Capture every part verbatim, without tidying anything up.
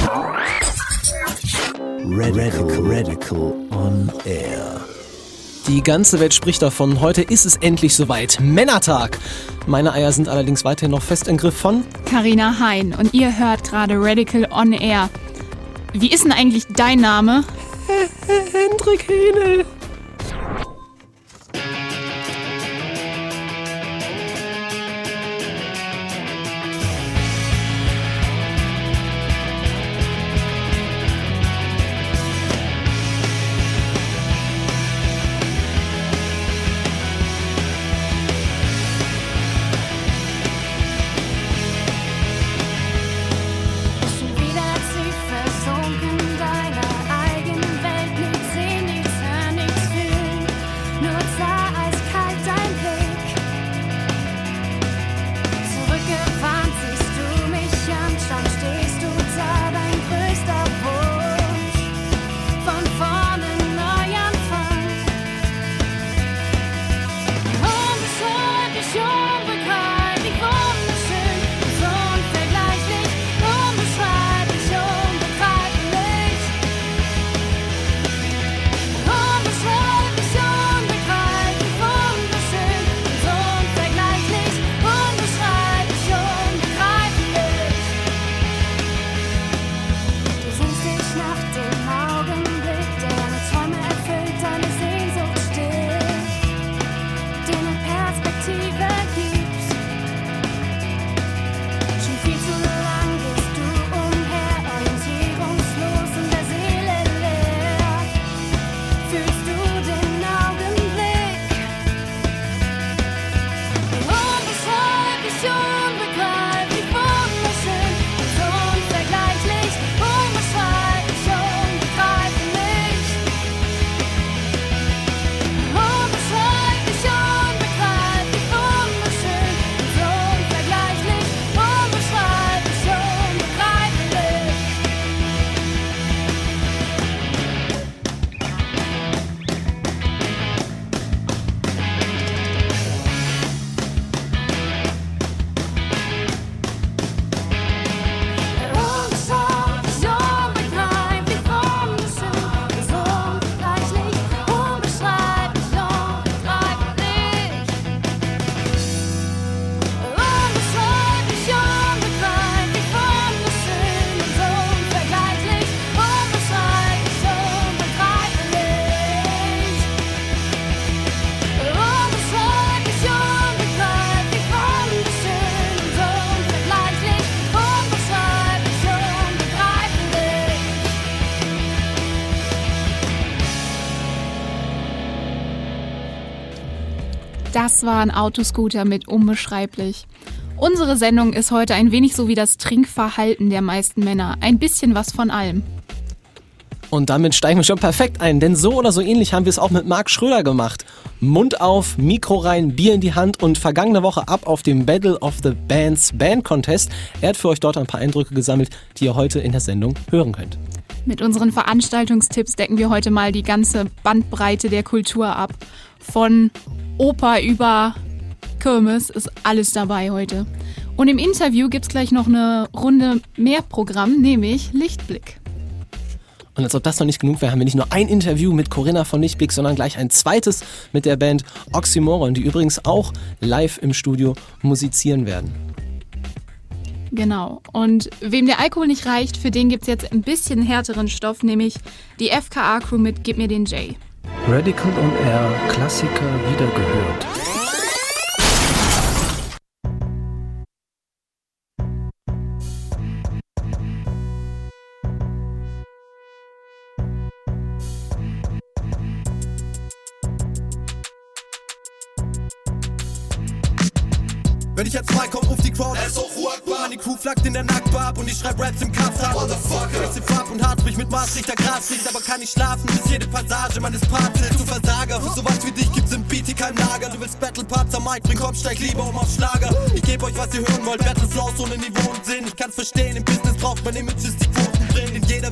Radical, Radical on Air. Die ganze Welt spricht davon, heute ist es endlich soweit. Männertag! Meine Eier sind allerdings weiterhin noch fest im Griff von Carina Hein und ihr hört gerade Radical on Air. Wie ist denn eigentlich dein Name? Hendrik Henel. Das war ein Autoscooter mit Unbeschreiblich. Unsere Sendung ist heute ein wenig so wie das Trinkverhalten der meisten Männer. Ein bisschen was von allem. Und damit steigen wir schon perfekt ein, denn so oder so ähnlich haben wir es auch mit Marc Schröder gemacht. Mund auf, Mikro rein, Bier in die Hand und vergangene Woche ab auf dem Battle of the Bands Band Contest. Er hat für euch dort ein paar Eindrücke gesammelt, die ihr heute in der Sendung hören könnt. Mit unseren Veranstaltungstipps decken wir heute mal die ganze Bandbreite der Kultur ab. Von Oper über Kirmes ist alles dabei heute. Und im Interview gibt's gleich noch eine Runde mehr Programm, nämlich Lichtblick. Und als ob das noch nicht genug wäre, haben wir nicht nur ein Interview mit Corinna von Lichtblick, sondern gleich ein zweites mit der Band Oxymoron, die übrigens auch live im Studio musizieren werden. Genau. Und wem der Alkohol nicht reicht, für den gibt's jetzt ein bisschen härteren Stoff, nämlich die F K A-Crew mit Gib mir den J. Radical on Air, Klassiker wiedergehört. Wenn ich jetzt frei komm, ruf die Crowd, er ist auch Ruhe, die Crew flaggt in der Nacktbar ab und ich schreib Raps im Kampftab. Motherfucker, ich seh Farb und Hart, sprich mit Maastrichter Graslicht, aber kann nicht schlafen, bis jede Passage meines Parts ist. Du Versager, für sowas wie dich gibt's im Beat hier kein Lager. Du willst Battle-Parts am Mic, bring komm, steig lieber um auf Schlager. Ich geb euch, was ihr hören wollt, Battle-Flows ohne Niveau und Sinn. Ich kann's verstehen, im Business braucht man Images, die Quoten bringen. In jeder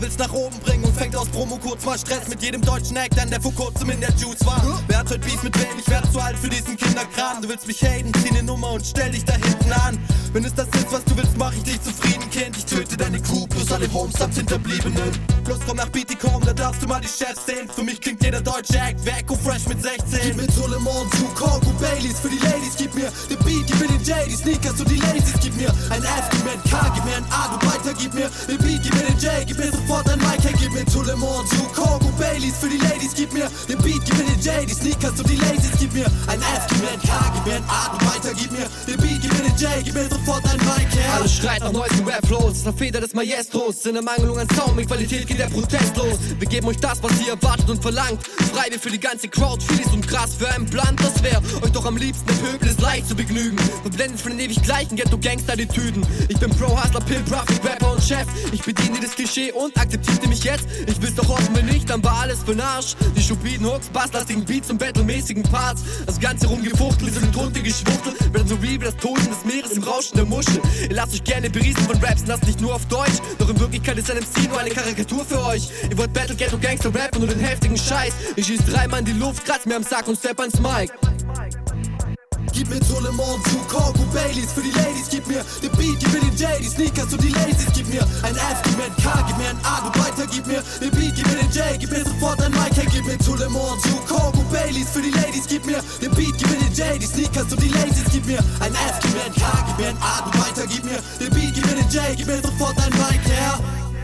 will's nach oben bringen und fängt aus Promo kurz mal Stress mit jedem deutschen Act an, der vor kurzem in der Juice war. Wer hat heute Beef mit wem? Ich werde zu alt für diesen Kinderkram. Du willst mich haten, zieh ne Nummer und stell dich da hinten an. Wenn es das ist, was du willst, mach ich dich zufrieden, Kind. Ich töte deine Crew plus alle Homes samt Hinterbliebenen. Los, komm nach B T komm, da darfst du mal die Chefs sehen. Für mich klingt jeder deutsche Act, wer Echo Fresh mit sechzehn. Gib mir Solemon, zu Kongo, Baileys für die Ladies. Gib mir den Beat, gib mir den J, die Sneakers und die Lazies. Gib mir ein F, gib mir ein K, gib mir ein A, du weiter. Gib mir den Beat, gib mir den J, gib mir sofort ein Mic. Hey, gib mir Solemon, zu Kongo, Baileys für die Ladies. Gib mir den Beat, gib mir den J, die Sneakers und die Lazies. Gib mir ein F, gib mir ein K, gib mir ein A, du weiter. Gib mir den Beat, gib mir den J, gib mir sofort ein Mic. Yeah. Alle schreit nach neuesten Rap-Flows, ist der Feder des Maestros. In der Mangelung an Sound, mit Qualität geht der Protest los. Wir geben euch das, was ihr erwartet und verlangt. Frei wie für die ganze Crowd, vieles und krass für einen Blunt. Das wär euch doch am liebsten, der Pöbel ist leicht zu begnügen. Verblendet von den ewig gleichen Ghetto-Gangster-Attitüden. Ich bin Pro, Hustler, Pimp, Prophet, Rapper und Chef. Ich bediene das Klischee und akzeptierte mich jetzt. Ich will's doch hoffen, wenn nicht, dann war alles für'n Arsch. Die stupiden Hooks, basslastigen Beats und battlemäßigen Parts. Das Ganze rumgefuchtelt, so eine Tote geschwuchtelt. Werden so real wie das Toten des Meeres im Rauschen der Muschel. Ihr lasst euch gerne beriesen von Raps, das nicht nur auf Deutsch. Doch in Wirklichkeit ist ein M C nur eine Karikatur für euch. Ihr wollt Battle, Ghetto, Gangster, Rap und nur den heftigen Scheiß. Ich schieß dreimal in die Luft, kratz mir am Sack und step ans Mic. Gib mir Solemon, zu Kongo, Baileys für die Ladies. Gib mir den Beat, gib mir den J, die Sneakers und die Lazies. Gib mir ein F, gib mir ein K, gib mir ein A, du weiter. Gib mir den Beat, gib mir den J, gib mir sofort ein Mic. Hey, gib mir Solemon, zu Kongo, Baileys für die Ladies. Gib mir den Beat, gib mir den J, die Sneakers und die Lazies. Gib mir ein F, gib mir ein K, gib mir ein A, du weiter. Gib mir den Beat, gib mir den J, gib mir sofort ein Mic, yeah.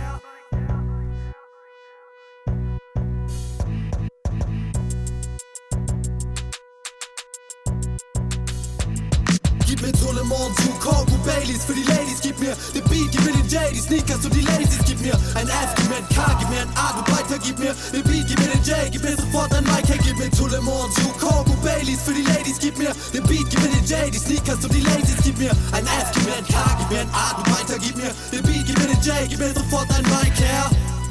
Gib mir Solemon, zu Kongo, Baileys für die Ladies. Gib mir den Beat, gib mir den J, die Sneakers und die Lazies. Gib mir ein F, gib mir ein K, gib mir ein A, du weiter. Gib mir den Beat, gib mir den J, gib mir sofort ein Mic. Hey, gib mir Solemon, zu Kongo, Baileys für die Ladies. Gib mir den Beat, gib mir den J, die Sneakers und die Lazies. Gib mir ein F, gib mir ein K, gib mir ein A, du weiter. Gib mir den Beat, gib mir den J, gib mir sofort ein Mic, yeah.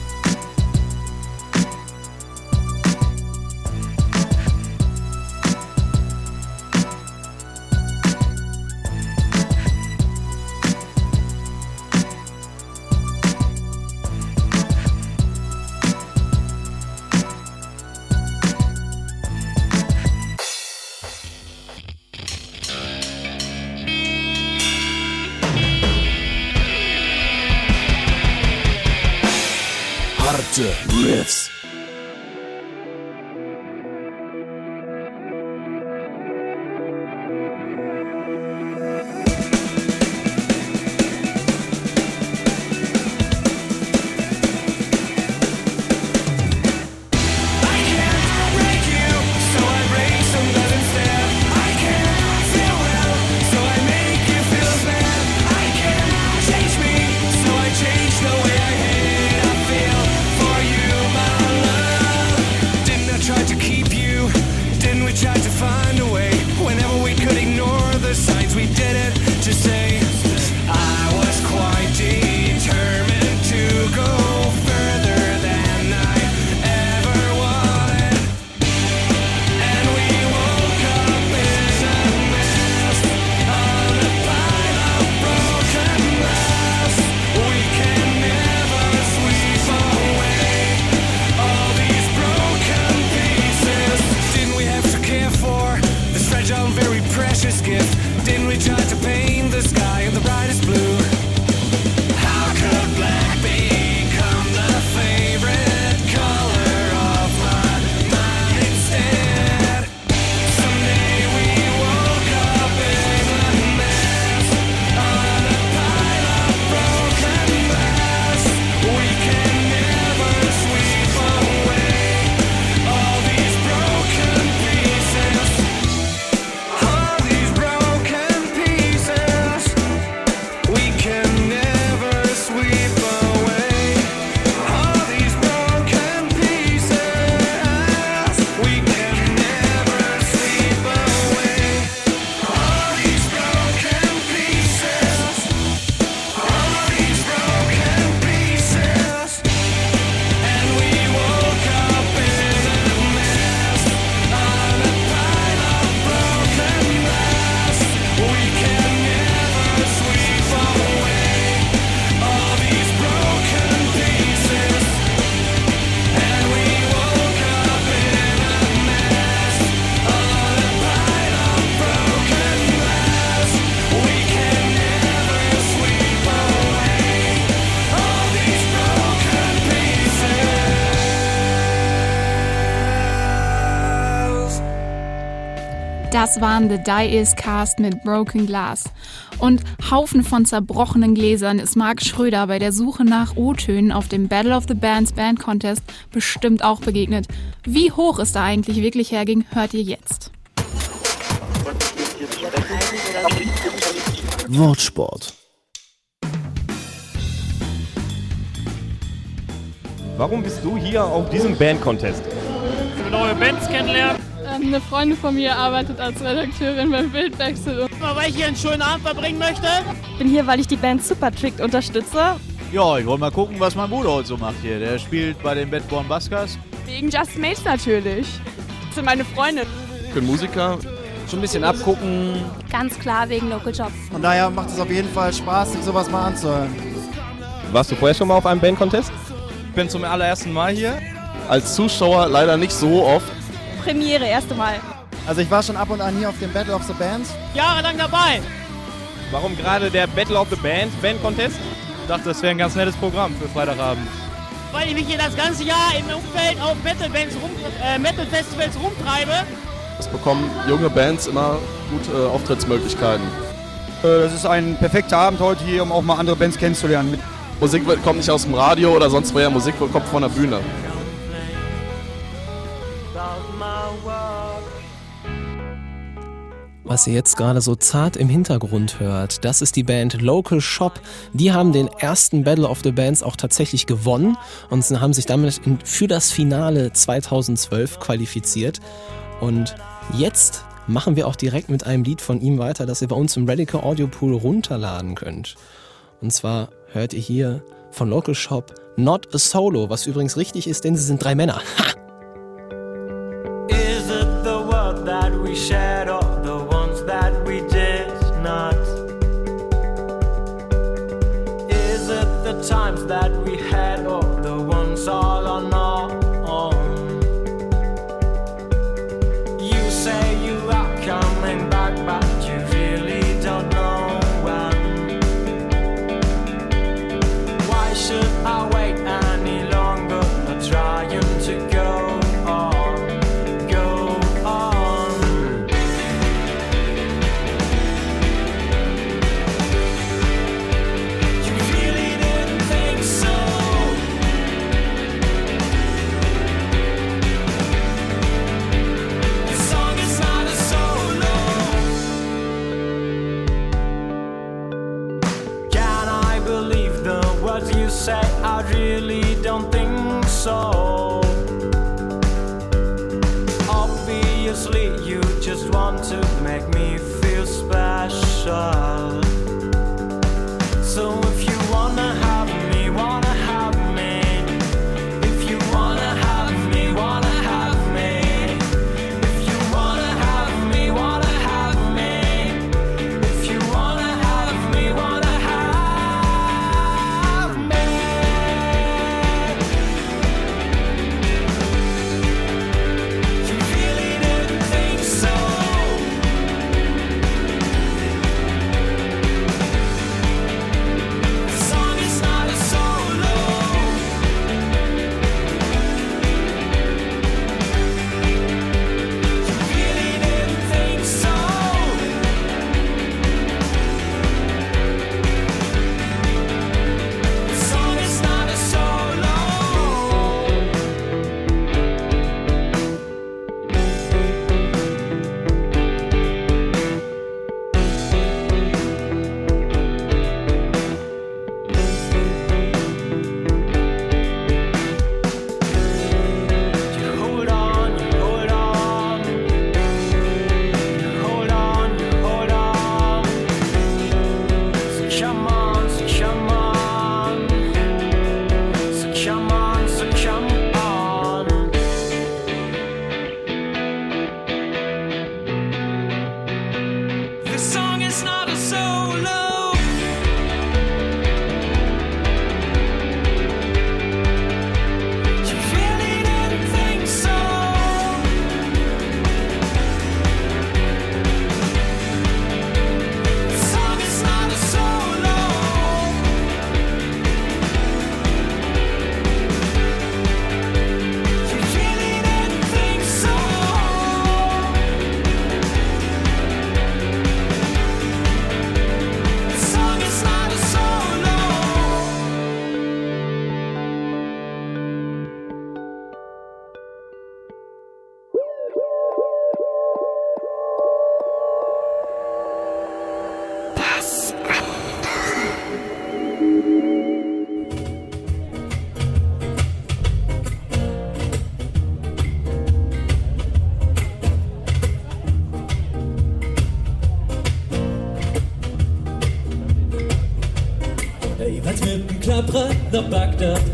Harte Riffs. Change the way I hate, I feel for you, my Das waren The Dice Cast mit Broken Glass. Und Haufen von zerbrochenen Gläsern ist Mark Schröder bei der Suche nach O-Tönen auf dem Battle of the Bands Band Contest bestimmt auch begegnet. Wie hoch es da eigentlich wirklich herging, hört ihr jetzt. Wortsport. Warum bist du hier auf diesem Band-Contest? Neue Bands kennenlernen. Ähm, eine Freundin von mir arbeitet als Redakteurin beim Bildwechsel. Weil ich hier einen schönen Abend verbringen möchte. Ich bin hier, weil ich die Band Supertricked unterstütze. Ja, ich wollte mal gucken, was mein Bruder heute so macht hier. Der spielt bei den Bad Born Buskers. Wegen Just Mates natürlich. Das sind meine Freundin. Ich bin Musiker. Schon ein bisschen abgucken. Ganz klar wegen Local Jobs. Von daher macht es auf jeden Fall Spaß, sich sowas mal anzuhören. Warst du vorher schon mal auf einem Band-Contest? Ich bin zum allerersten Mal hier. Als Zuschauer leider nicht so oft. Premiere, erste Mal. Also ich war schon ab und an hier auf dem Battle of the Bands. Jahrelang dabei. Warum gerade der Battle of the Bands Band-Contest? Ich dachte, das wäre ein ganz nettes Programm für Freitagabend. Weil ich mich hier das ganze Jahr im Umfeld auf Metal-Bands rum, äh, Metal-Festivals rumtreibe. Es bekommen junge Bands immer gute äh, Auftrittsmöglichkeiten. Das ist ein perfekter Abend heute hier, um auch mal andere Bands kennenzulernen. Musik kommt nicht aus dem Radio oder sonst woher, Musik kommt von der Bühne. Was ihr jetzt gerade so zart im Hintergrund hört, das ist die Band Local Shop. Die haben den ersten Battle of the Bands auch tatsächlich gewonnen und haben sich damit in, für das Finale zweitausendzwölf qualifiziert. Und jetzt machen wir auch direkt mit einem Lied von ihm weiter, das ihr bei uns im Radical Audio Pool runterladen könnt. Und zwar hört ihr hier von Local Shop Not a Solo, was übrigens richtig ist, denn sie sind drei Männer. Ha! Is it the world that we shared or the ones that we did not? Is it the times that we had or the ones all on our own? You say you are coming back, but you really don't know when. Why should I wait any longer, not trying to go on, go on? You really didn't think so. This song is not a solo. Can I believe the words you say? I really don't think so. Obviously, you just want to make me feel special. So if you wanna have me, wanna have me. If you wanna have me, wanna have me. If you wanna have me, wanna have me. If you wanna have me, wanna have me. You really didn't think so.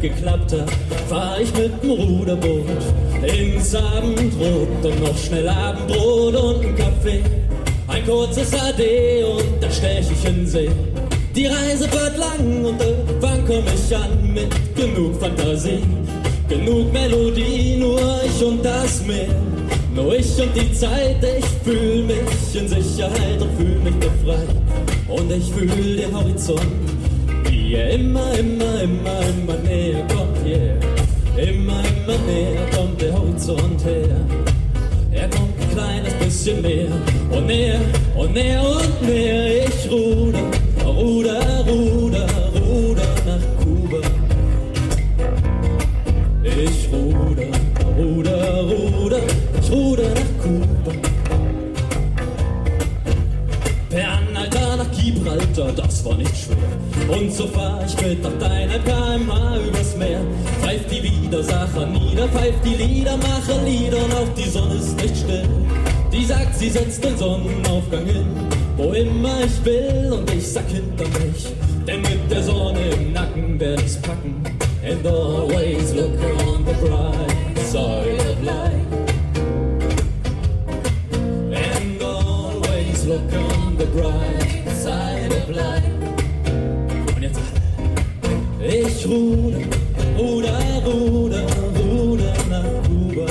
geklappt hat, fahr ich mit dem Ruderboot ins Abendrot und noch schnell Abendbrot und ein Kaffee. Ein kurzes Ade und da stech ich in See. Die Reise wird lang und irgendwann komm ich an mit genug Fantasie, genug Melodie, nur ich und das Meer. Nur ich und die Zeit, ich fühl mich in Sicherheit und fühl mich befreit. Und ich fühl den Horizont, wie er immer, immer, immer, immer näher kommt, yeah. Immer, immer näher kommt der Horizont her. Er kommt ein kleines bisschen näher und näher und näher und näher. Ich ruder, ruder, ruder, ruder nach Kuba. Ich ruder, ruder, ruder, ich ruder nach Kuba. Per Anhalter nach Gibraltar, das war nicht schwer. Und so fahr ich mit auf deiner K M H übers Meer. Pfeift die Widersacher nieder, pfeift die Liedermacher Lieder und auch die Sonne ist nicht still. Die sagt, sie setzt den Sonnenaufgang hin, wo immer ich will und ich sag hinter mich. Denn mit der Sonne im Nacken werd ich's packen. And always look on the bright side of life. And always look on the bright side of life. Und jetzt alle. Ich ruder, ruder, ruder, ruder nach Kuba.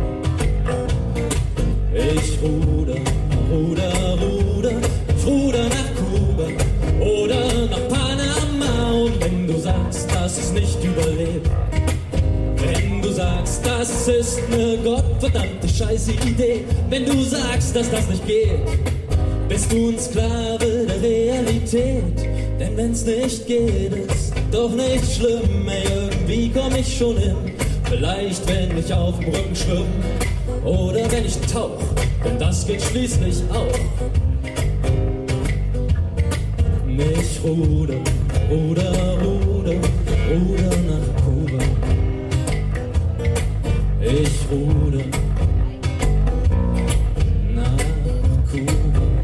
Ich ruder, ruder, ruder, ich ruder nach Kuba oder nach Panama. Und wenn du sagst, dass es nicht überlebt, wenn du sagst, das ist ne gottverdammte scheiße Idee, wenn du sagst, dass das nicht geht, bist du ein Sklave der Realität. Denn wenn's nicht geht, ist doch nicht schlimm, ey, irgendwie komm ich schon hin. Vielleicht, wenn ich auf dem Rücken schwimm oder wenn ich tauch, denn das geht schließlich auch. Ich ruder, ruder, ruder, ruder nach Kuba. Ich ruder nach Kuba.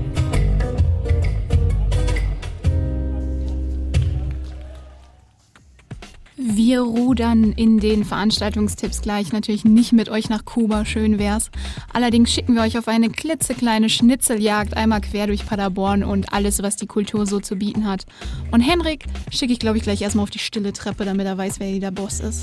Wir rudern in den Veranstaltungstipps gleich natürlich nicht mit euch nach Kuba, schön wär's. Allerdings schicken wir euch auf eine klitzekleine Schnitzeljagd einmal quer durch Paderborn und alles, was die Kultur so zu bieten hat. Und Henrik schicke ich, glaube ich, gleich erstmal auf die stille Treppe, damit er weiß, wer hier der Boss ist.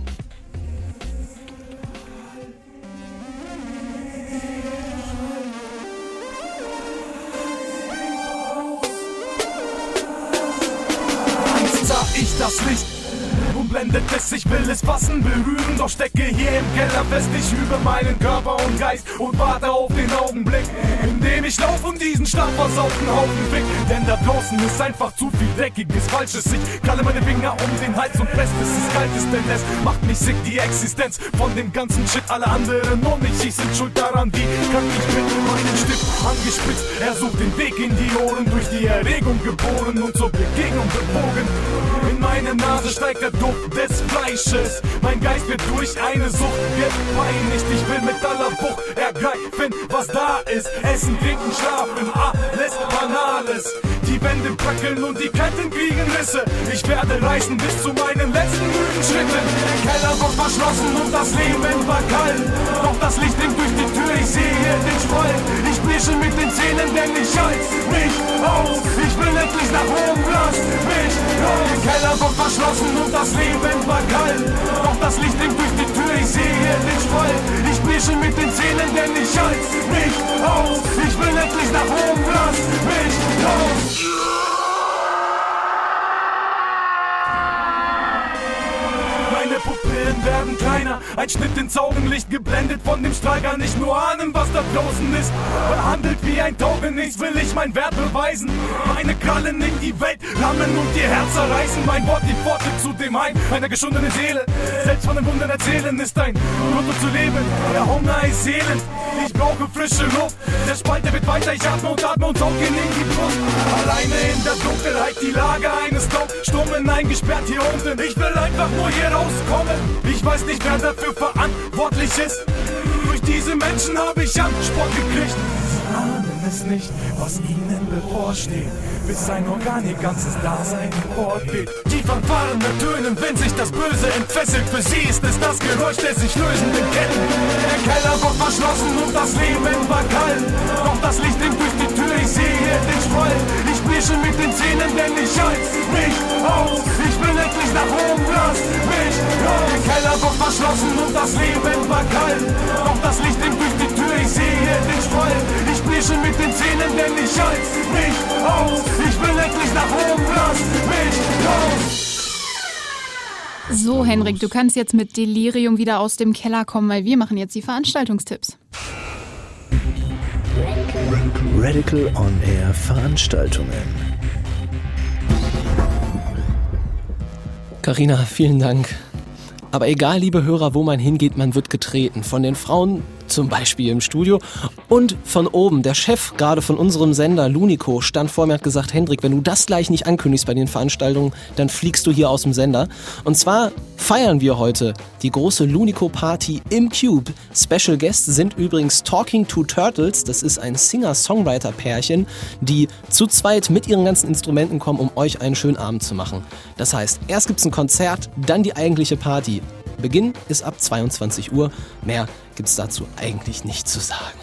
Sah ich das Licht und blendet es, ich will es fassen, berühren, doch stecke hier im Keller fest. Ich übe meinen Körper und Geist und warte auf den Augenblick, in dem ich lauf und diesen starkversauten Haufen weg. Denn da draußen ist einfach zu viel Dreckiges, Falsches. Ich kralle meine Finger um den Hals und fest, es ist kaltes, denn es macht mich sick, die Existenz von dem ganzen Shit. Alle anderen und ich, ich sind schuld daran, wie kann ich mit meinem Stift angespitzt. Er sucht den Weg in die Ohren, durch die Erregung geboren und zur Begegnung gebogen. In meine Nase steigt der Duft des Fleisches. Mein Geist wird durch eine Sucht gepeinigt. Ich will mit aller Wucht ergreifen, was da ist. Essen, trinken, schlafen, alles Banales. Die Wände bröckeln und die Ketten kriegen Risse. Ich werde reisen bis zu meinen letzten müden Schritten. Der Keller wird verschlossen und das Leben war kalt. Doch das Licht dringt durch die Tür, ich sehe den Spalt. Ich knirsche mit den Zähnen, denn ich halte mich aus. Ich will endlich nach oben, lass mich raus. Der Keller wird verschlossen und das Leben war kalt. Doch das Licht dringt durch die Tür, ich sehe den Spalt. Ich knirsche mit den Zähnen, denn ich halte mich aus. Ich will endlich nach oben, lass mich raus. Meine Pupillen werden kleiner, ein Schnitt ins Augenlicht, geblendet von dem Strahl, gar nicht nur ahnen, was da draußen ist. Behandelt wie ein Taugenichts will ich mein Wert beweisen. Meine Krallen in die Welt rammen und ihr Herz zerreißen. Mein Wort die Pforte zu dem Heim einer geschundenen Seele. Selbst von den Wundern erzählen ist ein Lotto zu leben. Der Hunger ist elend, ich brauche frische Luft. Der Spalt, der wird weiter, ich atme und atme und sauge ihn in die Brust. Alleine in der Dunkelheit, die Lage eines Taubstummen, eingesperrt hier unten. Ich will einfach nur hier rauskommen. Ich weiß nicht, wer dafür verantwortlich ist. Durch diese Menschen habe ich Anspruch gekriegt. Amen. es nicht, was ihnen bevorsteht, bis ein Organ ihr ganzes Dasein in Ort geht. Die Fanfaren ertönen, wenn sich das Böse entfesselt. Für sie ist es das Geräusch der sich lösenden Ketten. Der Keller wird verschlossen und das Leben war kalt. Doch das Licht dringt durch die Tür, ich sehe den Spalt. Ich blische mit den Zähnen, denn ich halte mich aus. Ich will endlich nach oben, lass mich raus. Der Keller wird verschlossen und das Leben war kalt. Doch das Licht dringt durch die Tür, ich sehe den Spalt. Ich blische mit den Zähnen, denn ich halte mich aus. Ich will endlich nach oben, lass mich raus. So, Henrik, du kannst jetzt mit Delirium wieder aus dem Keller kommen, weil wir machen jetzt die Veranstaltungstipps. Radical On Air Veranstaltungen. Carina, vielen Dank. Aber egal, liebe Hörer, wo man hingeht, man wird getreten. Von den Frauen, zum Beispiel im Studio, und von oben. Der Chef gerade von unserem Sender, Lunico, stand vor mir und hat gesagt, Hendrik, wenn du das gleich nicht ankündigst bei den Veranstaltungen, dann fliegst du hier aus dem Sender. Und zwar feiern wir heute die große Lunico-Party im Cube. Special Guests sind übrigens Talking to Turtles. Das ist ein Singer-Songwriter-Pärchen, die zu zweit mit ihren ganzen Instrumenten kommen, um euch einen schönen Abend zu machen. Das heißt, erst gibt's ein Konzert, dann die eigentliche Party. Beginn ist ab zweiundzwanzig Uhr. Mehr gibt's dazu eigentlich nicht zu sagen.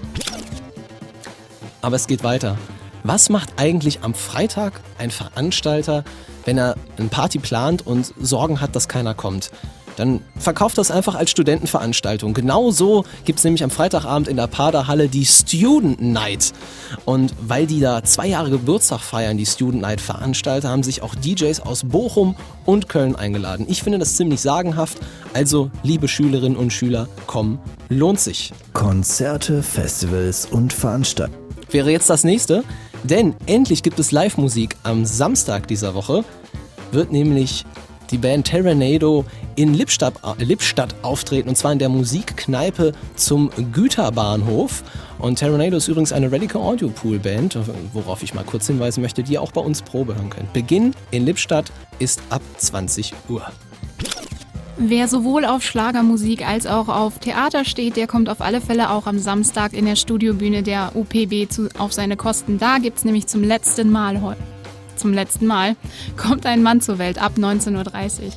Aber es geht weiter. Was macht eigentlich am Freitag ein Veranstalter, wenn er eine Party plant und Sorgen hat, dass keiner kommt? Dann verkauft das einfach als Studentenveranstaltung. Genauso gibt es nämlich am Freitagabend in der Paderhalle die Student Night. Und weil die da zwei Jahre Geburtstag feiern, die Student Night Veranstalter, haben sich auch D Js aus Bochum und Köln eingeladen. Ich finde das ziemlich sagenhaft. Also, liebe Schülerinnen und Schüler, kommen, lohnt sich. Konzerte, Festivals und Veranstaltungen. Wäre jetzt das nächste, denn endlich gibt es Live-Musik. Am Samstag dieser Woche wird nämlich die Band Terranado in Lippstadt, äh, Lippstadt auftreten, und zwar in der Musikkneipe zum Güterbahnhof. Und Terranado ist übrigens eine Radical Audio Pool Band, worauf ich mal kurz hinweisen möchte, die ihr auch bei uns Probe hören könnt. Beginn in Lippstadt ist ab zwanzig Uhr. Wer sowohl auf Schlagermusik als auch auf Theater steht, der kommt auf alle Fälle auch am Samstag in der Studiobühne der U P B zu, auf seine Kosten. Da gibt's nämlich zum letzten Mal heute. Zum letzten Mal kommt ein Mann zur Welt ab neunzehn Uhr dreißig.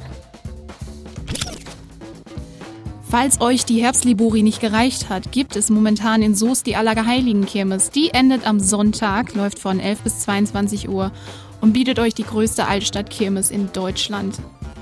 Falls euch die Herbstlibori nicht gereicht hat, gibt es momentan in Soest die Allerheiligen-Kirmes. Die endet am Sonntag, läuft von elf bis zweiundzwanzig Uhr und bietet euch die größte Altstadtkirmes in Deutschland.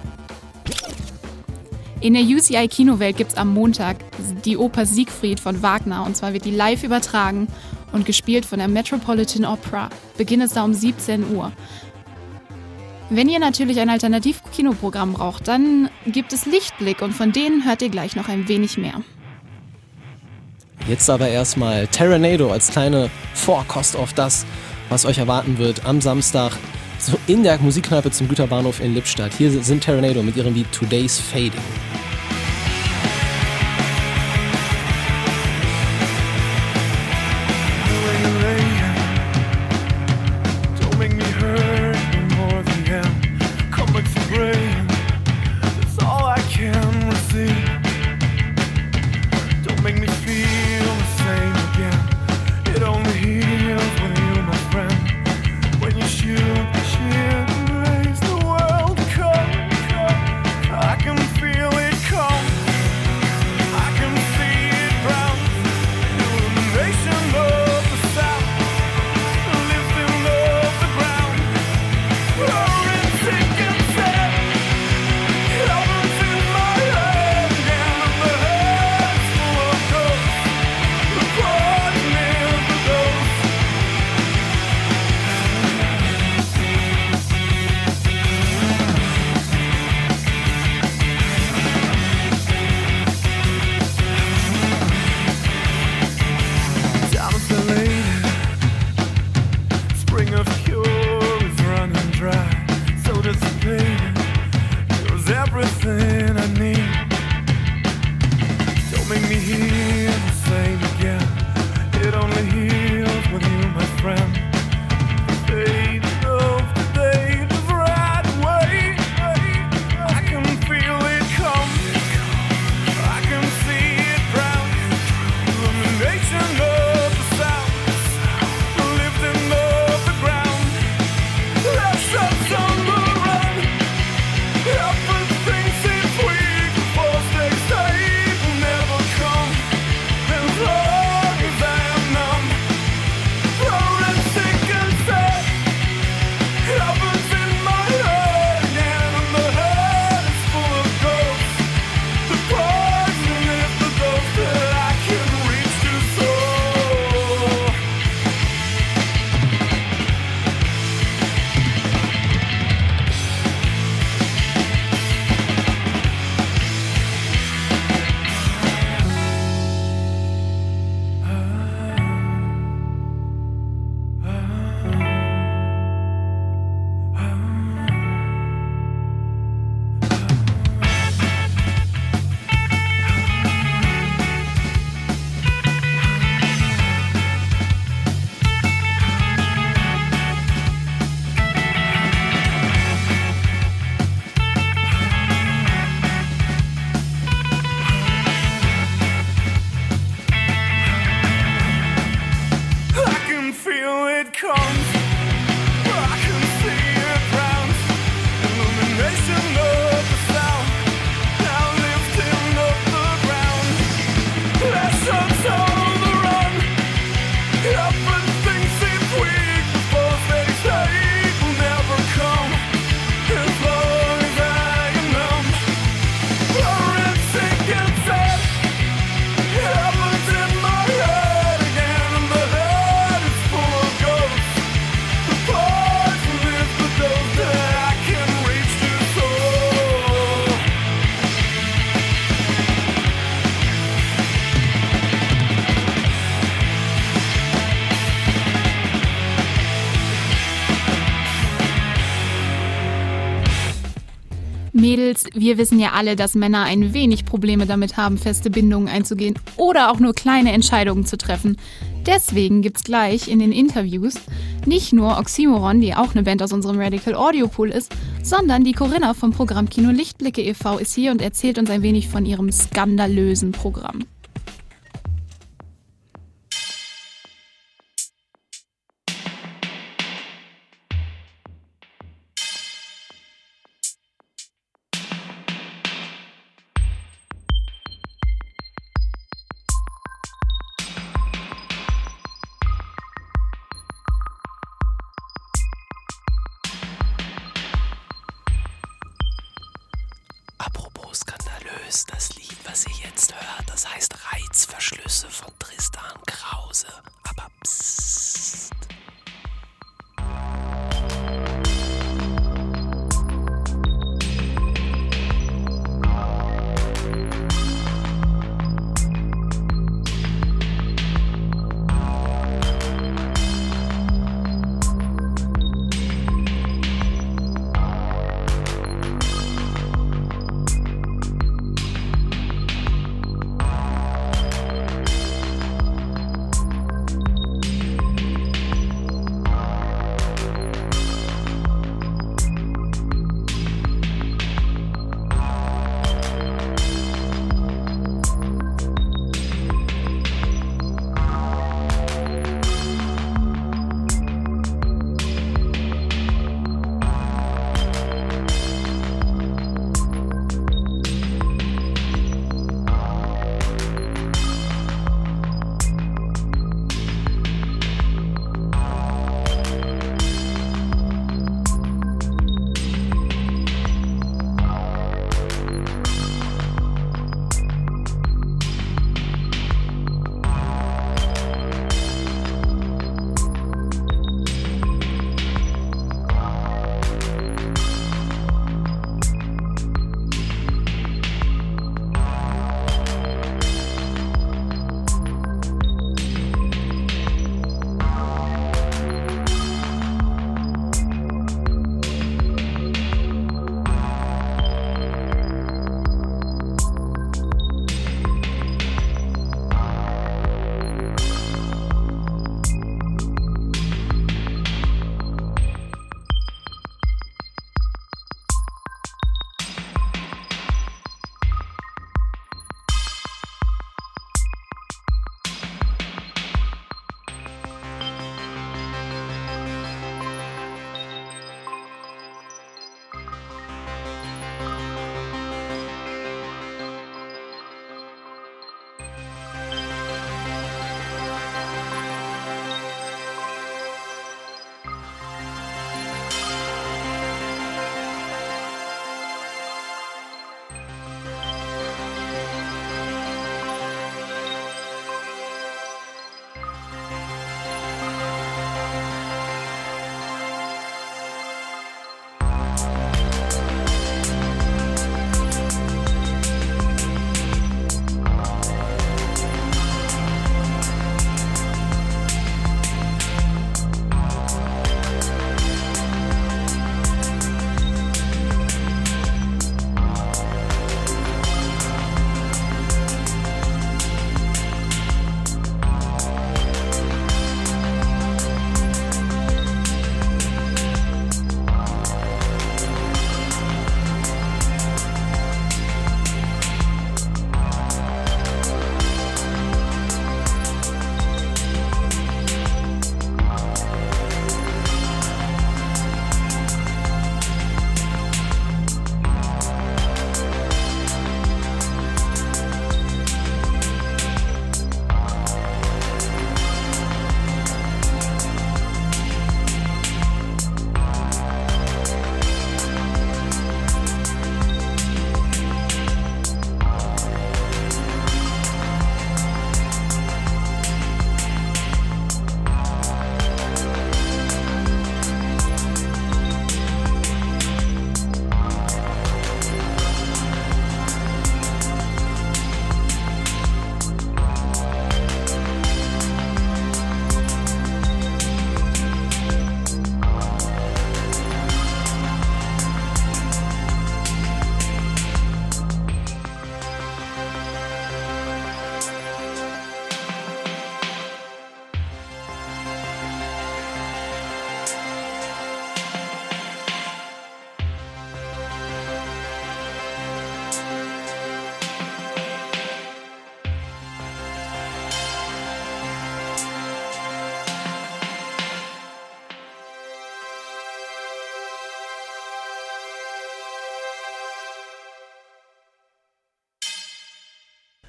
In der U C I Kinowelt gibt es am Montag die Oper Siegfried von Wagner, und zwar wird die live übertragen und gespielt von der Metropolitan Opera. Beginn ist da um siebzehn Uhr. Wenn ihr natürlich ein Alternativ-Kinoprogramm braucht, dann gibt es Lichtblick, und von denen hört ihr gleich noch ein wenig mehr. Jetzt aber erstmal Terranado als kleine Vorkost auf das, was euch erwarten wird am Samstag so in der Musikkneipe zum Güterbahnhof in Lippstadt. Hier sind Terranado mit ihrem Lied Today's Fading. Mädels, wir wissen ja alle, dass Männer ein wenig Probleme damit haben, feste Bindungen einzugehen oder auch nur kleine Entscheidungen zu treffen. Deswegen gibt's gleich in den Interviews nicht nur Oxymoron, die auch eine Band aus unserem Radical Audio Pool ist, sondern die Corinna vom Programm Kino Lichtblicke e V ist hier und erzählt uns ein wenig von ihrem skandalösen Programm. Apropos skandalös, das Lied, was ihr jetzt hört, das heißt Reizverschlüsse von Tristan Krause. Aber psst.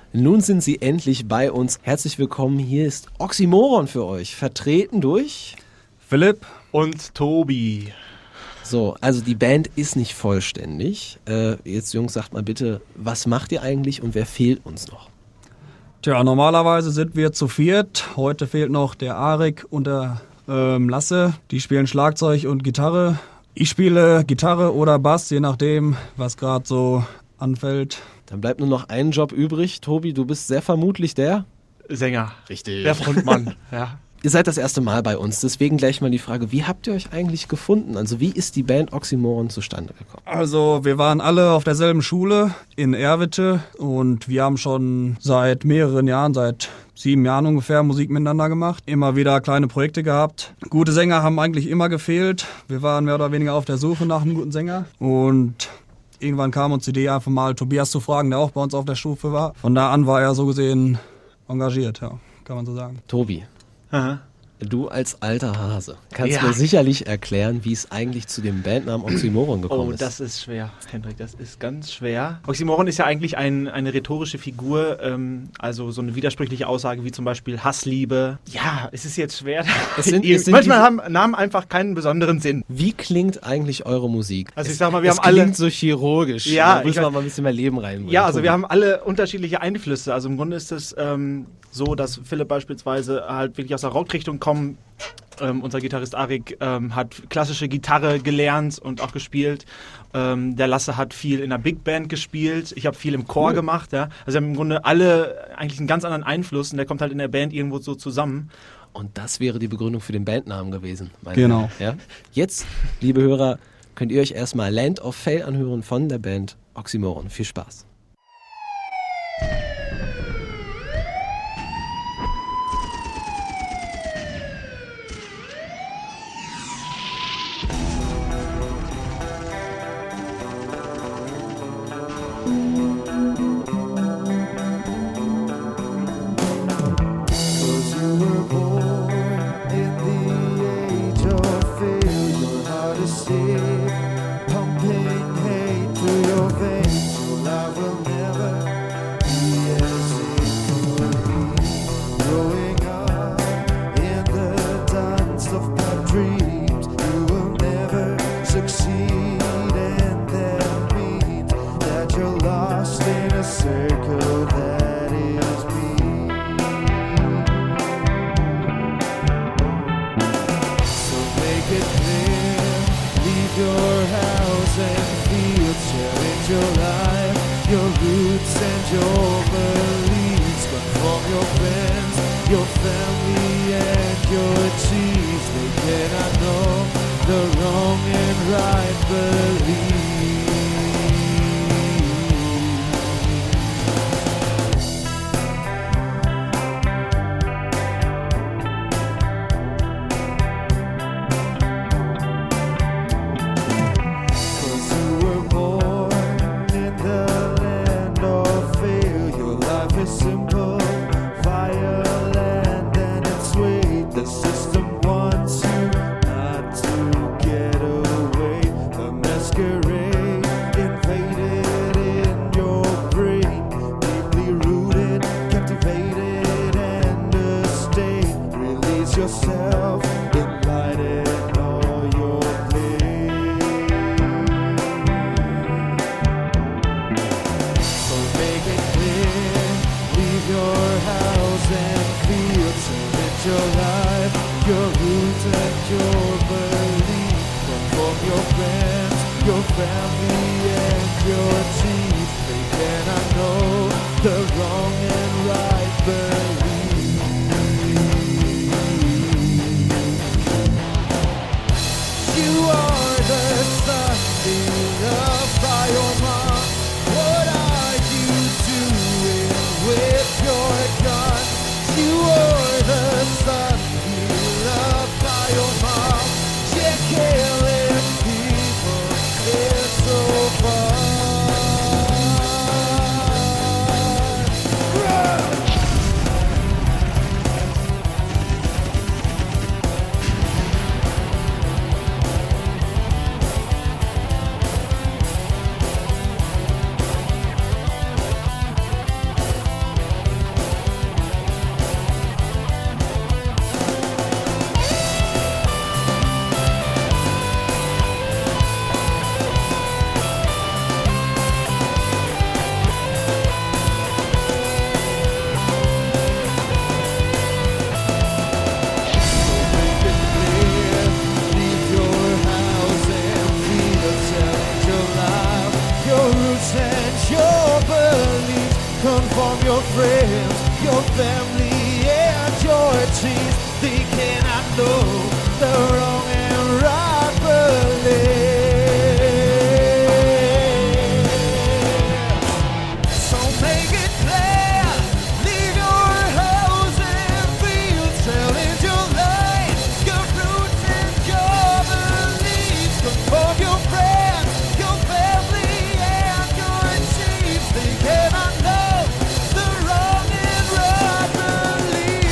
Nun sind sie endlich bei uns. Herzlich willkommen. Hier ist Oxymoron für euch, vertreten durch Philipp und Tobi. So, also die Band ist nicht vollständig. Äh, jetzt Jungs, sagt mal bitte, was macht ihr eigentlich und wer fehlt uns noch? Tja, normalerweise sind wir zu viert. Heute fehlt noch der Arik und der ähm, Lasse. Die spielen Schlagzeug und Gitarre. Ich spiele Gitarre oder Bass, je nachdem, was gerade so anfällt. Dann bleibt nur noch ein Job übrig. Tobi, du bist sehr vermutlich der Sänger. Richtig. Der Frontmann, ja. Ihr seid das erste Mal bei uns, deswegen gleich mal die Frage, wie habt ihr euch eigentlich gefunden? Also wie ist die Band Oxymoron zustande gekommen? Also wir waren alle auf derselben Schule in Erwitte und wir haben schon seit mehreren Jahren, seit sieben Jahren ungefähr Musik miteinander gemacht. Immer wieder kleine Projekte gehabt. Gute Sänger haben eigentlich immer gefehlt. Wir waren mehr oder weniger auf der Suche nach einem guten Sänger und irgendwann kam uns die Idee einfach mal Tobias zu fragen, der auch bei uns auf der Stufe war. Von da an war er so gesehen engagiert, ja, kann man so sagen. Tobi. Aha. Du als alter Hase kannst ja. mir sicherlich erklären, wie es eigentlich zu dem Bandnamen Oxymoron gekommen oh, ist. Oh, das ist schwer, Hendrik, das ist ganz schwer. Oxymoron ist ja eigentlich ein, eine rhetorische Figur, ähm, also so eine widersprüchliche Aussage wie zum Beispiel Hassliebe. Ja, es ist jetzt schwer. Es sind, es sind Manchmal haben Namen einfach keinen besonderen Sinn. Wie klingt eigentlich eure Musik? Also ich sag mal, wir es haben alle... klingt so chirurgisch. Ja, da müssen wir mal ein bisschen mehr Leben reinbringen. Ja, also wir haben alle unterschiedliche Einflüsse. Also im Grunde ist es ähm, so, dass Philipp beispielsweise halt wirklich aus der Rockrichtung kommt. Ähm, unser Gitarrist Arik ähm, hat klassische Gitarre gelernt und auch gespielt. Ähm, der Lasse hat viel in der Big Band gespielt. Ich habe viel im Chor cool. gemacht. Ja. Also wir haben im Grunde alle eigentlich einen ganz anderen Einfluss und der kommt halt in der Band irgendwo so zusammen. Und das wäre die Begründung für den Bandnamen gewesen. Genau. Ja? Jetzt, liebe Hörer, könnt ihr euch erstmal Land of Fail anhören von der Band Oxymoron. Viel Spaß. Killing people, it's so fun. Conform your friends, your family, and your cheese. They cannot know the wrong and right belief. So make it clear, leave your house and fields, trail into your life, your roots and your beliefs. Conform your friends, your family, and your chiefs. They cannot know the wrong and right belief.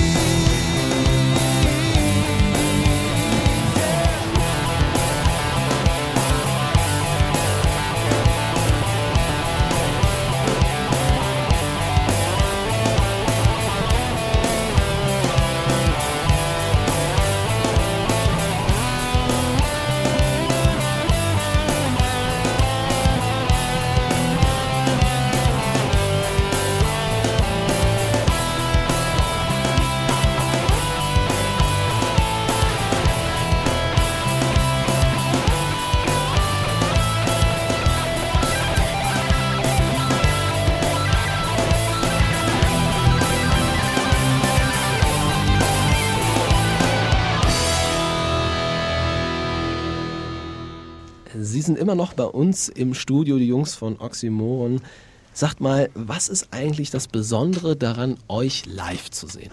Sie sind immer noch bei uns im Studio, die Jungs von Oxymoron. Sagt mal, was ist eigentlich das Besondere daran, euch live zu sehen?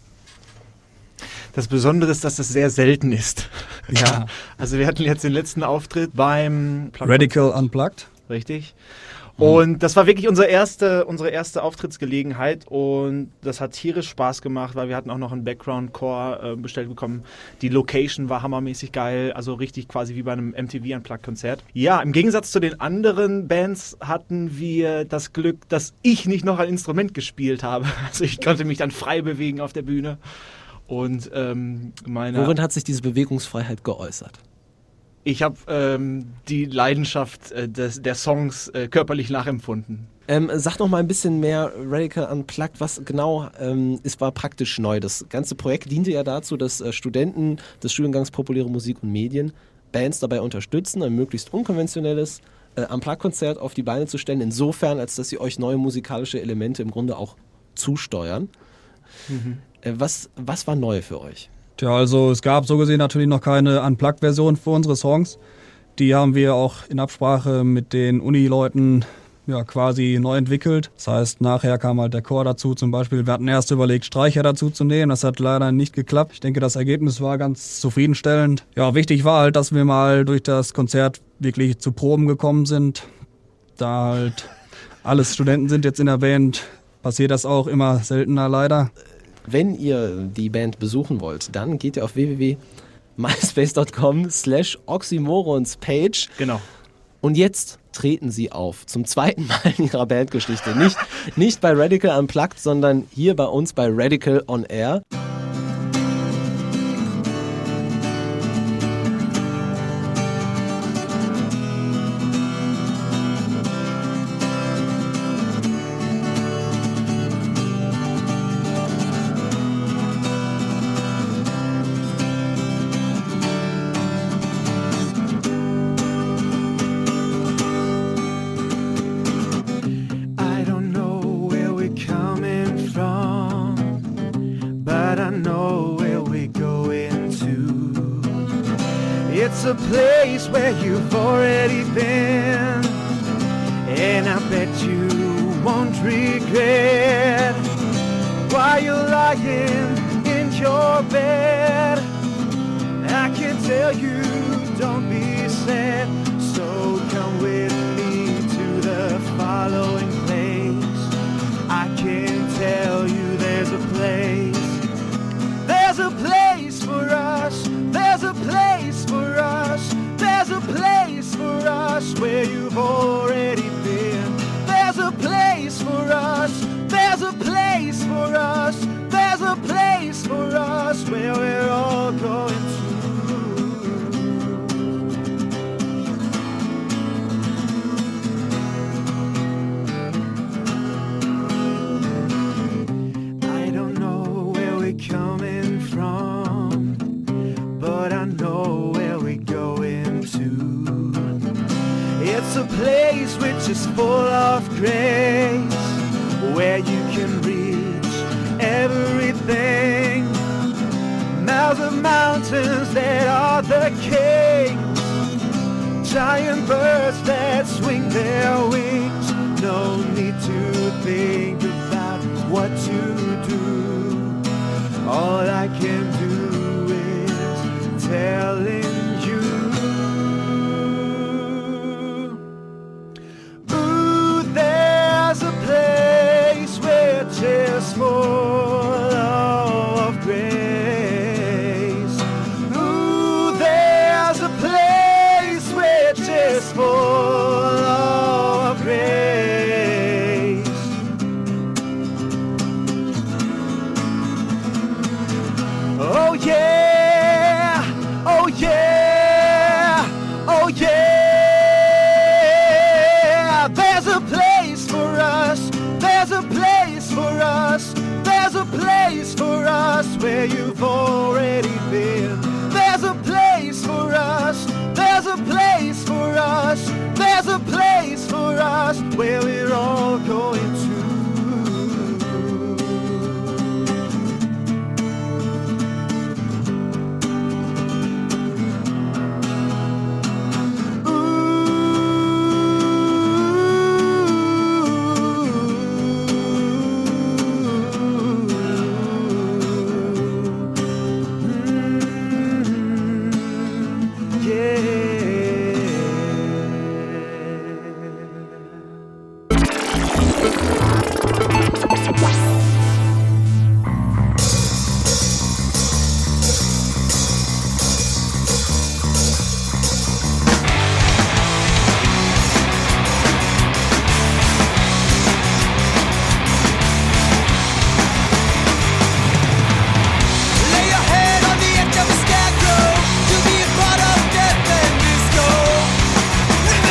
Das Besondere ist, dass das sehr selten ist. Ja. Also wir hatten jetzt den letzten Auftritt beim Radical Unplugged. Richtig. Und das war wirklich unsere erste, unsere erste Auftrittsgelegenheit und das hat tierisch Spaß gemacht, weil wir hatten auch noch einen Background-Core äh, bestellt bekommen. Die Location war hammermäßig geil, also richtig quasi wie bei einem M T V-Unplugged-Konzert. Ja, im Gegensatz zu den anderen Bands hatten wir das Glück, dass ich nicht noch ein Instrument gespielt habe. Also ich konnte mich dann frei bewegen auf der Bühne. Und ähm, meine... Worin hat sich diese Bewegungsfreiheit geäußert? Ich habe ähm, die Leidenschaft äh, des, der Songs äh, körperlich nachempfunden. Ähm, sag noch mal ein bisschen mehr Radical Unplugged, was genau ähm, ist, war praktisch neu. Das ganze Projekt diente ja dazu, dass äh, Studenten des Studiengangs Populäre Musik und Medien Bands dabei unterstützen, ein möglichst unkonventionelles äh, Unplugged-Konzert auf die Beine zu stellen, insofern, als dass sie euch neue musikalische Elemente im Grunde auch zusteuern. Mhm. Äh, was, was war neu für euch? Tja, also es gab so gesehen natürlich noch keine Unplugged-Version für unsere Songs. Die haben wir auch in Absprache mit den Uni-Leuten ja, quasi neu entwickelt. Das heißt, nachher kam halt der Chor dazu zum Beispiel. Wir hatten erst überlegt, Streicher dazu zu nehmen. Das hat leider nicht geklappt. Ich denke, das Ergebnis war ganz zufriedenstellend. Ja, wichtig war halt, dass wir mal durch das Konzert wirklich zu Proben gekommen sind. Da halt alles Studenten sind jetzt in der Band, passiert das auch immer seltener leider. Wenn ihr die Band besuchen wollt, dann geht ihr auf w w w punkt myspace punkt com slash oxymorons Page. Genau. Und jetzt treten sie auf, zum zweiten Mal in ihrer Bandgeschichte. Nicht, nicht bei Radical Unplugged, sondern hier bei uns bei Radical On Air. It's a place where you've already been, and I bet you won't regret while you're lying in your bed. I can tell you, don't be sad, so come with me to the following place. I can tell you there's a place, there's a place for us, there's a place for us, there's a place for us where you've already been. There's a place for us, there's a place for us, there's a place for us where we're all going to. I don't know where we're coming from, but I know where we're going to. It's a place which is full of grace, flying birds that swing their wings. No need to think about what to do. All I can do is telling you. Ooh, there's a place which is full of grace. Ooh, there's a place which is full of grace. Oh yeah, oh yeah, oh yeah. There's a place for us, there's a place for us, there's a place for us where you've already been. There's a place for us, there's a place for us, there's a place for us where we're all going to.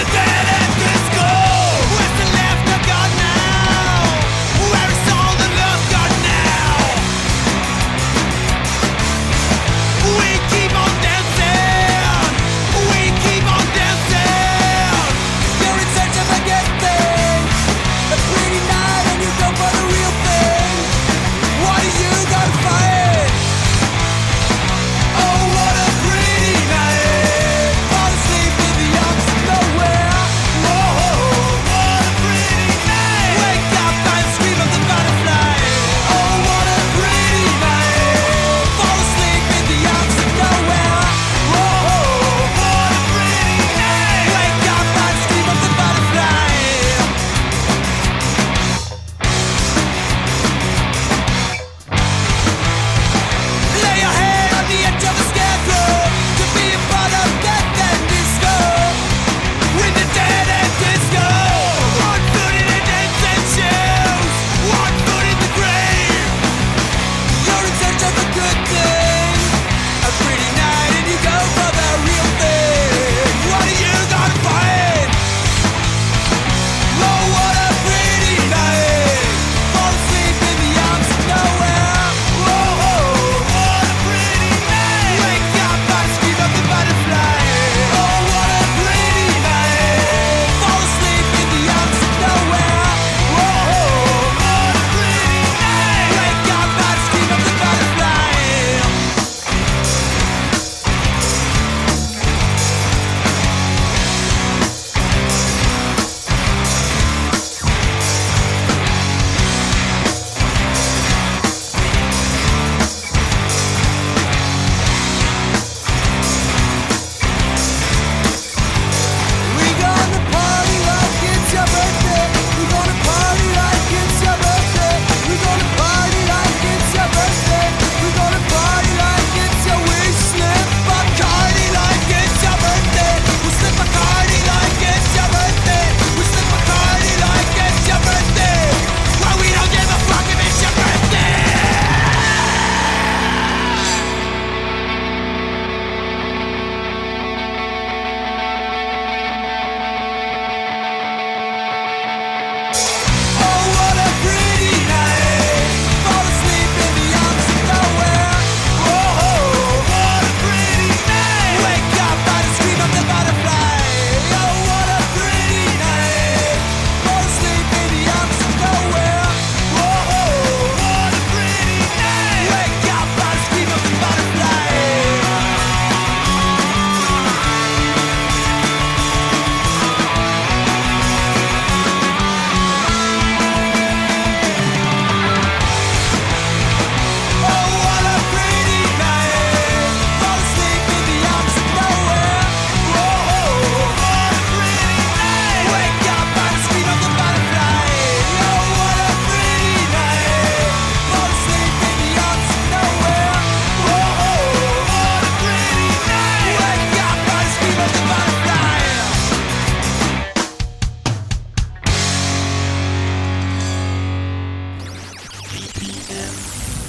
Where's the left of God now? Where is all the love?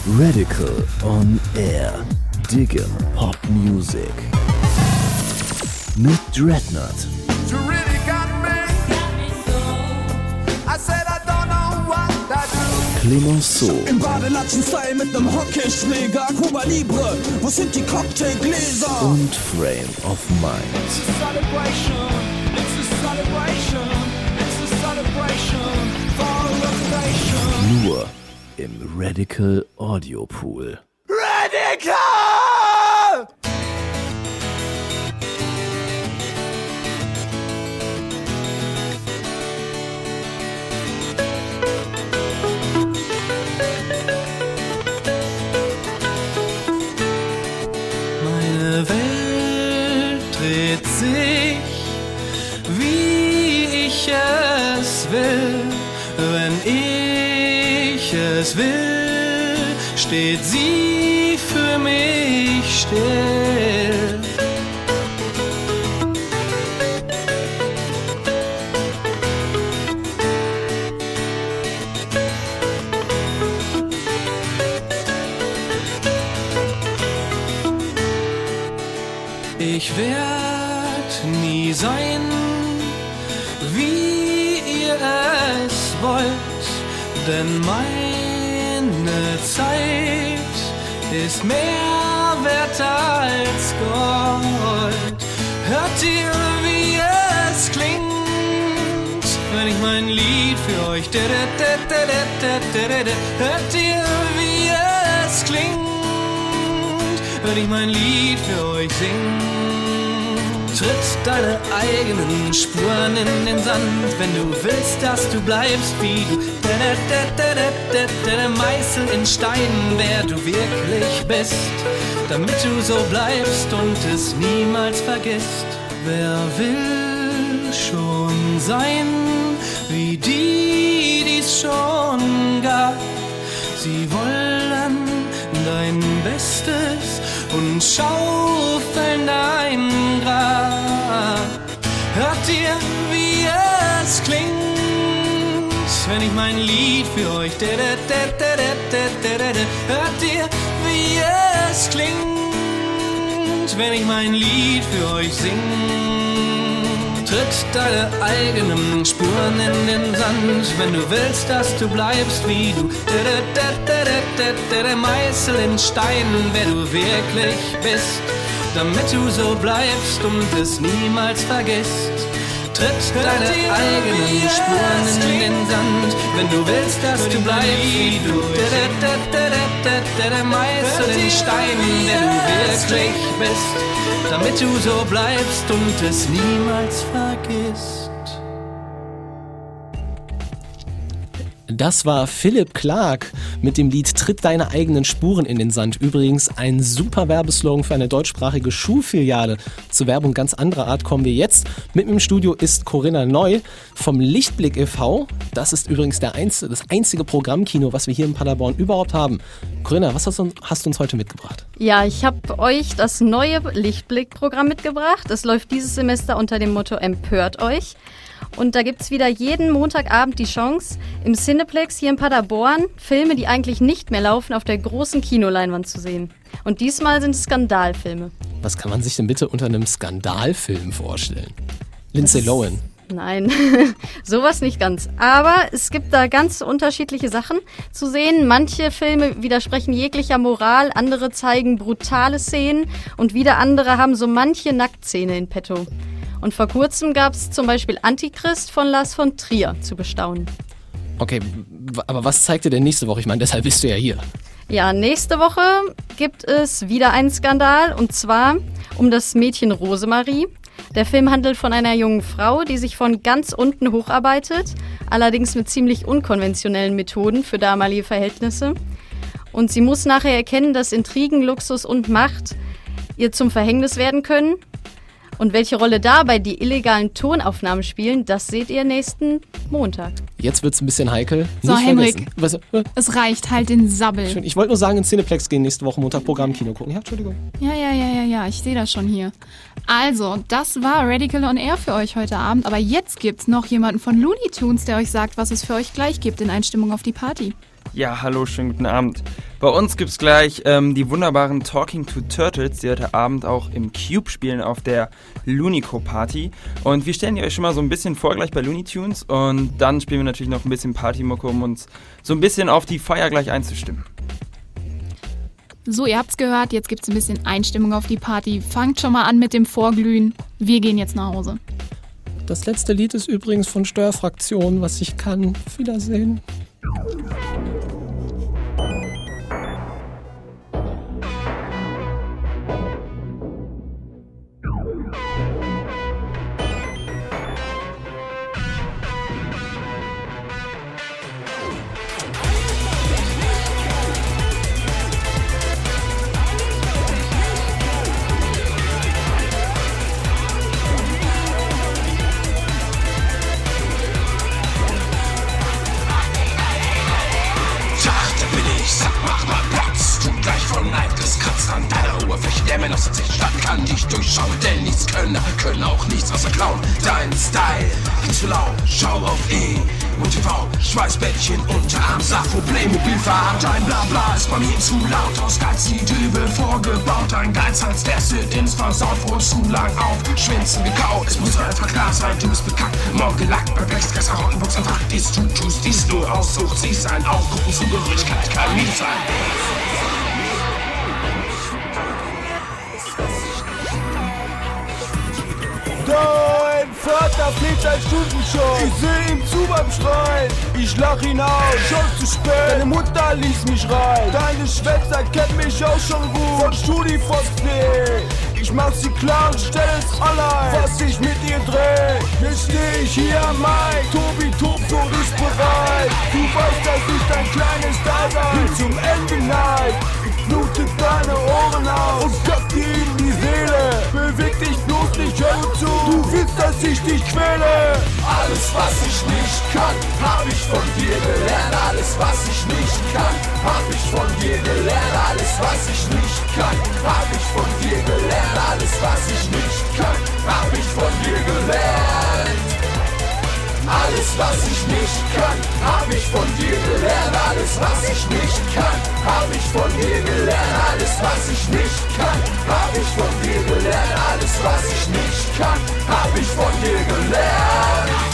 Radical on Air. Diggin' Pop Music. Mit Dreadnought. You really got me. I said I don't know what I do. Clemenceau. Im Badelatschen-Style mit nem Hockeyschläger. Cuba Libre, wo sind die Cocktailgläser? Und Frame of Mind. It's a celebration, it's a celebration, it's a celebration for revelation. Nur im Radical Audio Pool. Radical! Meine Welt dreht sich, wie ich es will. Wenn ich es will, steht sie für mich still. Ich werd nie sein, wie ihr es wollt, denn meine Zeit ist mehr wert als Gold. Hört ihr, wie es klingt, wenn ich mein Lied für euch... Hört ihr, wie es klingt, wenn ich mein Lied für euch sing? Tritt deine eigenen Spuren in den Sand, wenn du willst, dass du bleibst wie du. Meißel in Stein, wer du wirklich bist, damit du so bleibst und es niemals vergisst. Wer will schon sein wie die, die's schon gab? Sie wollen dein Bestes und schaufeln dein Grab. Hört ihr, wie es klingt, wenn ich mein Lied für euch... Hört ihr, wie es klingt, wenn ich mein Lied für euch sing? Tritt deine eigenen Spuren in den Sand, wenn du willst, dass du bleibst wie du. Meißel in Stein, wer du wirklich bist, damit du so bleibst und es niemals vergisst. Tritt deine eigenen Spuren in den Sand, wenn du willst, dass du bleibst wie du. Meißel in Stein, wer du wirklich bist, damit du so bleibst und es niemals vergisst. Das war Philipp Clark mit dem Lied Tritt deine eigenen Spuren in den Sand. Übrigens ein super Werbeslogan für eine deutschsprachige Schulfiliale. Zur Werbung ganz anderer Art kommen wir jetzt. Mit mir im Studio ist Corinna Neu vom Lichtblick e V. Das ist übrigens der einzige, das einzige Programmkino, was wir hier in Paderborn überhaupt haben. Corinna, was hast du, hast du uns heute mitgebracht? Ja, ich habe euch das neue Lichtblick-Programm mitgebracht. Es läuft dieses Semester unter dem Motto Empört euch. Und da gibt es wieder jeden Montagabend die Chance, im Cineplex hier in Paderborn Filme, die eigentlich nicht mehr laufen, auf der großen Kinoleinwand zu sehen. Und diesmal sind es Skandalfilme. Was kann man sich denn bitte unter einem Skandalfilm vorstellen? Lindsay Lohan. Nein, sowas nicht ganz. Aber es gibt da ganz unterschiedliche Sachen zu sehen. Manche Filme widersprechen jeglicher Moral, andere zeigen brutale Szenen und wieder andere haben so manche Nacktszene in petto. Und vor kurzem gab es zum Beispiel Antichrist von Lars von Trier zu bestaunen. Okay, aber was zeigt ihr denn nächste Woche? Ich meine, deshalb bist du ja hier. Ja, nächste Woche gibt es wieder einen Skandal und zwar um das Mädchen Rosemarie. Der Film handelt von einer jungen Frau, die sich von ganz unten hocharbeitet, allerdings mit ziemlich unkonventionellen Methoden für damalige Verhältnisse. Und sie muss nachher erkennen, dass Intrigen, Luxus und Macht ihr zum Verhängnis werden können. Und welche Rolle dabei die illegalen Tonaufnahmen spielen, das seht ihr nächsten Montag. Jetzt wird's ein bisschen heikel. So, Nicht Henrik, Was, äh? es reicht, halt den Sabbel. Schön. Ich wollte nur sagen, in Cineplex gehen nächste Woche Montag Programmkino gucken. Ja, Entschuldigung. Ja, ja, ja, ja, ja, ich sehe das schon hier. Also, das war Radical on Air für euch heute Abend. Aber jetzt gibt's noch jemanden von Looney Tunes, der euch sagt, was es für euch gleich gibt in Einstimmung auf die Party. Ja, hallo, schönen guten Abend. Bei uns gibt's gleich ähm, die wunderbaren Talking to Turtles, die heute Abend auch im Cube spielen auf der Lunico Party. Und wir stellen die euch schon mal so ein bisschen vor gleich bei Looney Tunes und dann spielen wir natürlich noch ein bisschen Partymucke, um uns so ein bisschen auf die Feier gleich einzustimmen. So, ihr habt's gehört, jetzt gibt's ein bisschen Einstimmung auf die Party. Fangt schon mal an mit dem Vorglühen. Wir gehen jetzt nach Hause. Das letzte Lied ist übrigens von Störfraktion, was ich kann. Auf Wiedersehen. Durchschauen, denn nichts können, können auch nichts außer klauen. Dein Style, viel zu laut, schau auf E und T V, Schweißbällchen, Unterarm, Sacho, Playmobil, Fahrrad, dein Blabla ist bei mir zu laut. Aus Geiz die Dübel vorgebaut, ein Geizhals, der Sit-Ins versaut, wohl zu lang auf Schwänzen gekaut. Es muss einfach klar sein, du bist bekackt, morgen gelackt, perplex, Geister, Rottenbuchs, einfach dies, du tust dies nur aus, sucht sie sein, aufgucken, Zugehörigkeit kann nie sein. Dein Vater fliegt seit Stunden schon. Ich seh ihm zu beim Schreien. Ich lach ihn aus, schon zu spät. Deine Mutter ließ mich rein. Deine Schwester kennt mich auch schon gut. Von StudiVox.de. Ich mach sie klar und stell es allein, was ich mit ihr dreh. Jetzt steh ich hier am Mic. Tobi Tobso ist bereit. Du weißt, dass ich dein kleines Dasein bis zum Ende neig. Ich blute deine Ohren aus und kack dir in die Seele. Beweg dich bloß nicht, hör zu. Du willst, dass ich dich quäle. Alles, was ich nicht kann, hab ich von dir gelernt. Alles, was ich nicht kann, hab ich von dir gelernt. Alles, was ich nicht kann, hab ich von dir gelernt. Alles, was ich nicht kann, hab ich von dir gelernt. Alles, was ich nicht kann, hab ich von dir gelernt. Alles, was ich nicht kann, hab ich von dir gelernt. Alles, was ich nicht kann, hab ich von dir gelernt. Alles, was ich nicht kann, hab ich von dir gelernt.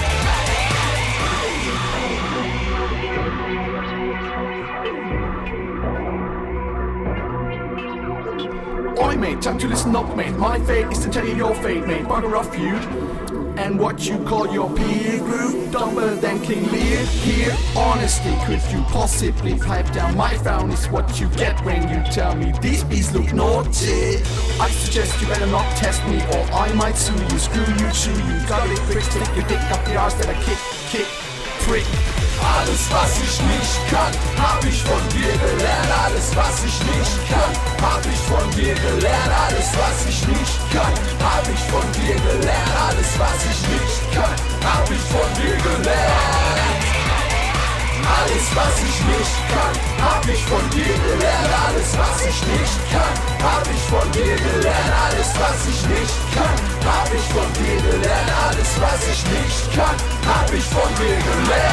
Oi mate, time to listen up mate. My fate is to tell you your fate mate. Bugger off you. And what you call your peer group, dumber than King Lear. Here, honestly, could you possibly pipe down? My frown is what you get when you tell me these bees look naughty. I suggest you better not test me or I might sue you. Screw you, chew you. Got it, quick, stick your dick up the arse that I kick, kick, prick. Alles, was ich nicht kann, hab ich von dir gelernt. Alles, was ich nicht kann, hab ich von dir gelernt. Alles, was ich nicht kann, hab ich von dir gelernt. Alles, was ich nicht kann, hab ich von dir gelernt. Alles, was ich nicht kann, hab ich von dir gelernt. Alles, was ich nicht kann, hab ich von dir gelernt. Alles, was ich nicht kann, hab ich von dir gelernt. Alles, was ich nicht kann, hab ich von dir gelernt.